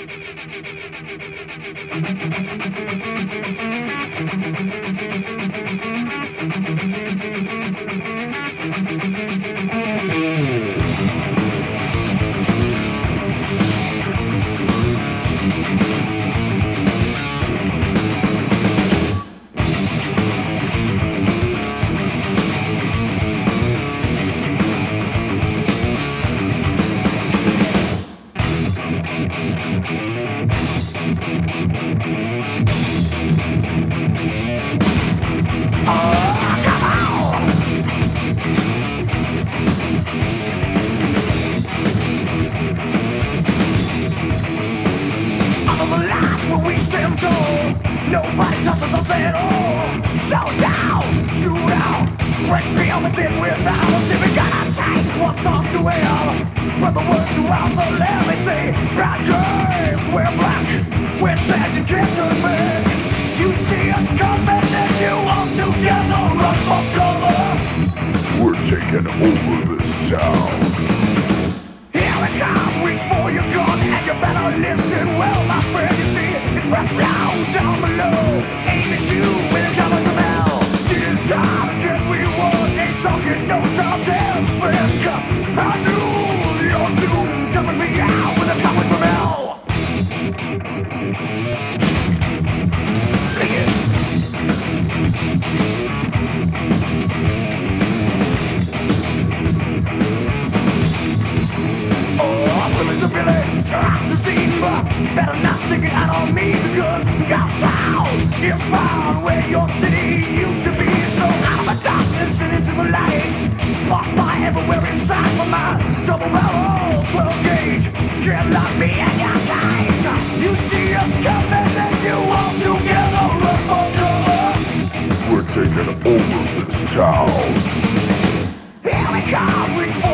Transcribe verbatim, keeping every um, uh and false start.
Nobody touches us at all. So down, shoot out, spread fear within without us. If we gotta take what toss to hell, spread the word throughout the land. They say, brown girls wear black, we're tagged and can't turn back. You see us coming and you all together run for cover. We're taking over this town. Here we come, reach for your gun and you better listen well, my friend. You see, it's pressed down, down below. Aim at you when it comes from hell. This time to get we want. Ain't talking no time dance, friend. Cause I knew your doom coming me out when it comes from hell. Sing it. Tries to see, but better not take it out on me. Because God's sound is found where your city used to be. So out of the darkness and into the light, spark fly everywhere inside my mind. Double barrel, twelve gauge, can't lock me in your tight. You see us coming and you all together run for cover. We're taking over this town. Here we come, reach for